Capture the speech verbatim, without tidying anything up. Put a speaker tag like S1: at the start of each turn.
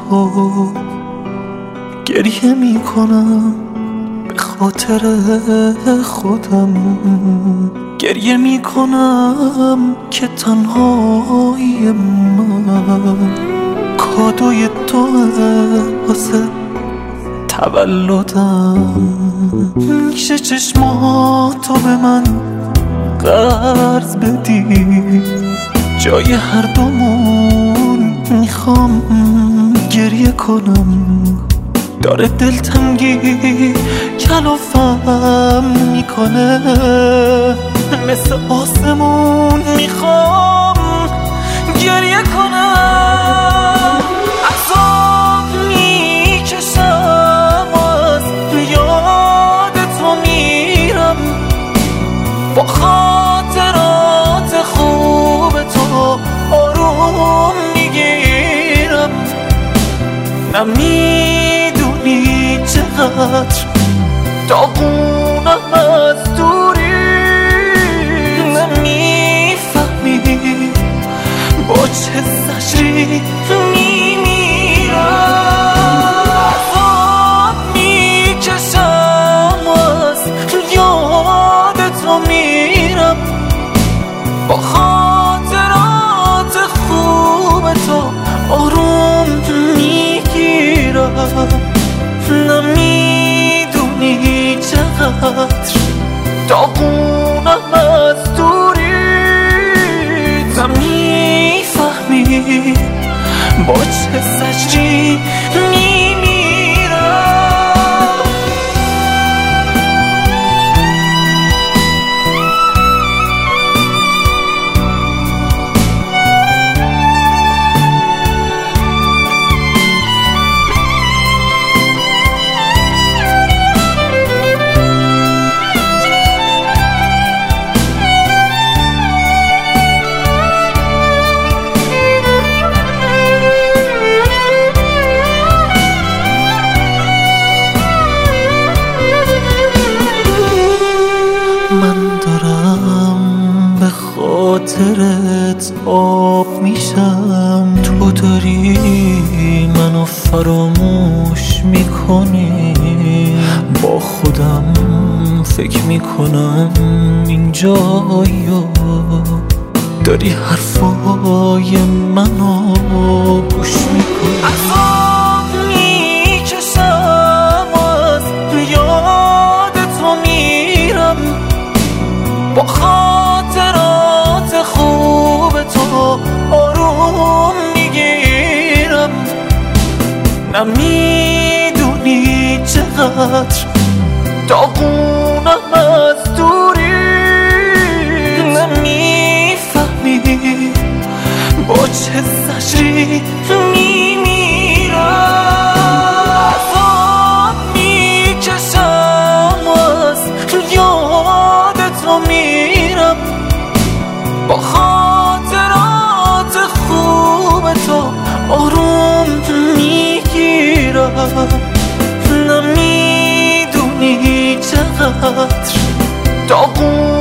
S1: تو گریه میکنم به خاطر خودم، گریه میکنم که تنهایی من کادوی توه واسه تولدم. میشه چشماتو به من قرض بدی؟ جای هر دومون میخوام گریه کنم. داره دلتنگی کلافم میکنه، مثل آسمون میخوام گریه کنم. عذاب میکشم از یاد تو میرم، با خاطرات خوب تو آروم میگیرم. نمیدونی چقدر داغونم از دوری، نمیفهمی با چه زجری میمیرم. عذاب میکشم از یاد تو میرم، با خاطرات خوب تو آروم میگیرم. نمیدونی چقدر داغونم از دوری، نمیفهمی با چه زجری میمیرم. من دارم به خاطرت آب میشم، تو داری منو فراموش میکنی. با خودم فکر میکنم اینجایی داری حرفای منو گوش میکنی. عذاب میکشم از یاد تو میرم، با خاطرات خوب تو آروم میگیرم. نمیدونی چقدر داغونم از دوری، نمیفهمی با چه زجری میمیرم. عذاب میکشم از یاد تو میرم، با خاطرات خوب تو آروم میگیرم. نمیدونی چقدر داغون